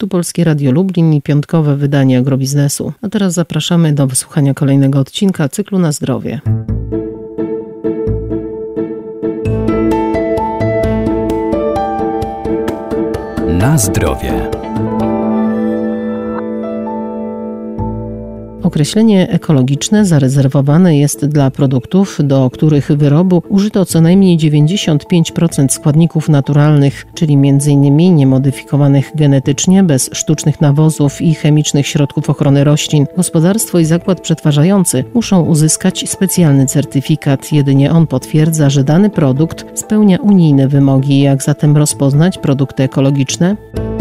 Tu Polskie Radio Lublin i piątkowe wydanie Agrobiznesu. A teraz zapraszamy do wysłuchania kolejnego odcinka cyklu Na zdrowie. Na zdrowie. Określenie ekologiczne zarezerwowane jest dla produktów, do których wyrobu użyto co najmniej 95% składników naturalnych, czyli m.in. niemodyfikowanych genetycznie, bez sztucznych nawozów i chemicznych środków ochrony roślin. Gospodarstwo i zakład przetwarzający muszą uzyskać specjalny certyfikat. Jedynie on potwierdza, że dany produkt spełnia unijne wymogi. Jak zatem rozpoznać produkty ekologiczne?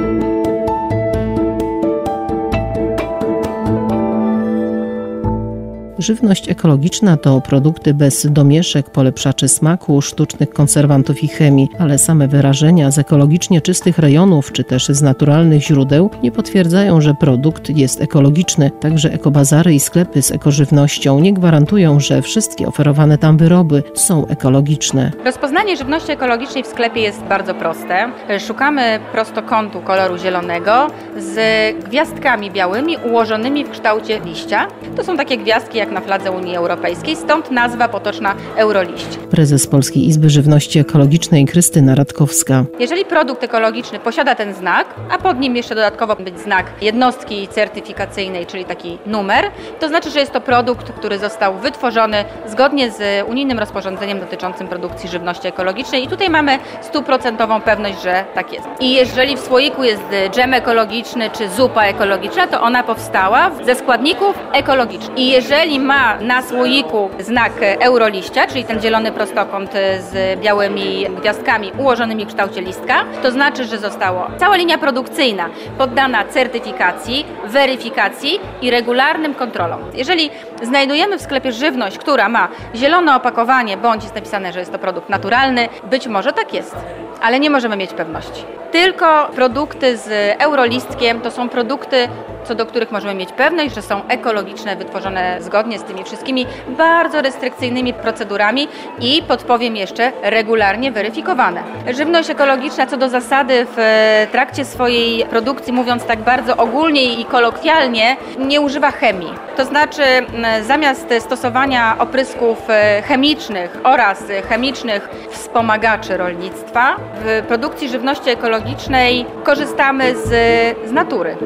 Żywność ekologiczna to produkty bez domieszek, polepszaczy smaku, sztucznych konserwantów i chemii, ale same wyrażenia z ekologicznie czystych rejonów czy też z naturalnych źródeł nie potwierdzają, że produkt jest ekologiczny. Także ekobazary i sklepy z ekożywnością nie gwarantują, że wszystkie oferowane tam wyroby są ekologiczne. Rozpoznanie żywności ekologicznej w sklepie jest bardzo proste. Szukamy prostokątu koloru zielonego z gwiazdkami białymi ułożonymi w kształcie liścia. To są takie gwiazdki jak na fladze Unii Europejskiej, stąd nazwa potoczna Euroliść. Prezes Polskiej Izby Żywności Ekologicznej Krystyna Radkowska. Jeżeli produkt ekologiczny posiada ten znak, a pod nim jeszcze dodatkowo być znak jednostki certyfikacyjnej, czyli taki numer, to znaczy, że jest to produkt, który został wytworzony zgodnie z unijnym rozporządzeniem dotyczącym produkcji żywności ekologicznej i tutaj mamy 100% pewność, że tak jest. I jeżeli w słoiku jest dżem ekologiczny czy zupa ekologiczna, to ona powstała ze składników ekologicznych. I jeżeli ma na słoiku znak euroliścia, czyli ten zielony prostokąt z białymi gwiazdkami ułożonymi w kształcie listka, to znaczy, że została cała linia produkcyjna poddana certyfikacji, weryfikacji i regularnym kontrolom. Jeżeli znajdujemy w sklepie żywność, która ma zielone opakowanie, bądź jest napisane, że jest to produkt naturalny, być może tak jest, ale nie możemy mieć pewności. Tylko produkty z eurolistkiem to są produkty, co do których możemy mieć pewność, że są ekologiczne, wytworzone zgodnie z tymi wszystkimi bardzo restrykcyjnymi procedurami i podpowiem jeszcze regularnie weryfikowane. Żywność ekologiczna co do zasady w trakcie swojej produkcji, mówiąc tak bardzo ogólnie i kolokwialnie, nie używa chemii. To znaczy zamiast stosowania oprysków chemicznych oraz chemicznych wspomagaczy rolnictwa, w produkcji żywności ekologicznej korzystamy z natury.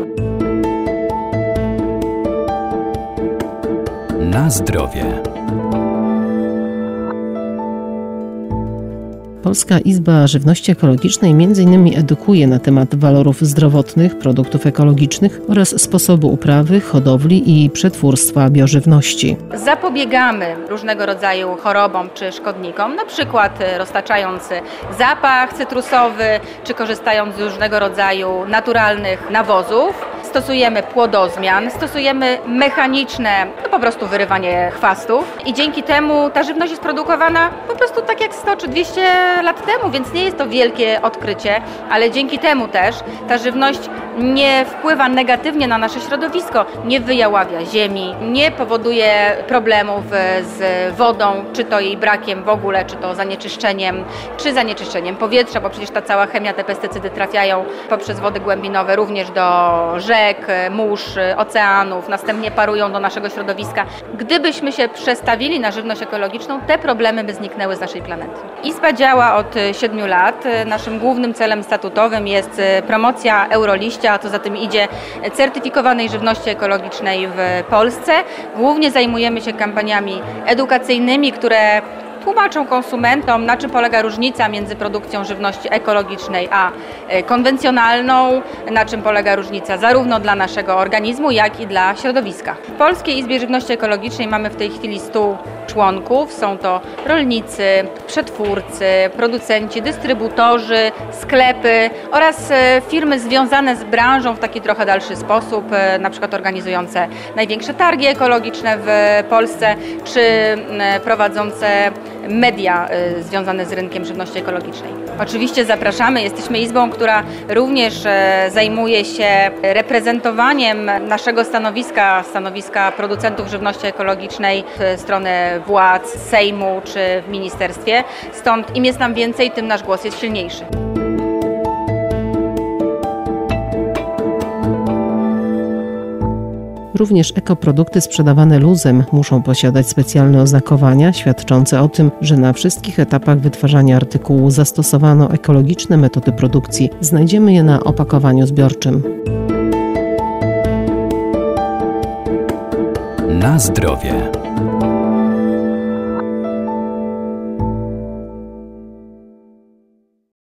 Na zdrowie. Polska Izba Żywności Ekologicznej m.in. edukuje na temat walorów zdrowotnych produktów ekologicznych oraz sposobu uprawy, hodowli i przetwórstwa biożywności. Zapobiegamy różnego rodzaju chorobom czy szkodnikom, na przykład roztaczając zapach cytrusowy, czy korzystając z różnego rodzaju naturalnych nawozów. Stosujemy płodozmian, stosujemy mechaniczne, po prostu wyrywanie chwastów i dzięki temu ta żywność jest produkowana po prostu tak jak 100 czy 200 lat temu, więc nie jest to wielkie odkrycie, ale dzięki temu też ta żywność nie wpływa negatywnie na nasze środowisko, nie wyjaławia ziemi, nie powoduje problemów z wodą, czy to jej brakiem w ogóle, czy to zanieczyszczeniem, czy zanieczyszczeniem powietrza, bo przecież ta cała chemia, te pestycydy trafiają poprzez wody głębinowe również do rzek, mórz, oceanów, następnie parują do naszego środowiska. Gdybyśmy się przestawili na żywność ekologiczną, te problemy by zniknęły z naszej planety. Izba działa od 7 lat. Naszym głównym celem statutowym jest promocja euroliścia, a co za tym idzie certyfikowanej żywności ekologicznej w Polsce. Głównie zajmujemy się kampaniami edukacyjnymi, które tłumaczą konsumentom, na czym polega różnica między produkcją żywności ekologicznej a konwencjonalną, na czym polega różnica zarówno dla naszego organizmu, jak i dla środowiska. W Polskiej Izbie Żywności Ekologicznej mamy w tej chwili 100 członków. Są to rolnicy, przetwórcy, producenci, dystrybutorzy, sklepy oraz firmy związane z branżą w taki trochę dalszy sposób, na przykład organizujące największe targi ekologiczne w Polsce, czy prowadzące media związane z rynkiem żywności ekologicznej. Oczywiście zapraszamy, jesteśmy izbą, która również zajmuje się reprezentowaniem naszego stanowiska producentów żywności ekologicznej w stronę władz, Sejmu czy w ministerstwie. Stąd im jest nam więcej, tym nasz głos jest silniejszy. Również ekoprodukty sprzedawane luzem muszą posiadać specjalne oznakowania świadczące o tym, że na wszystkich etapach wytwarzania artykułu zastosowano ekologiczne metody produkcji. Znajdziemy je na opakowaniu zbiorczym. Na zdrowie.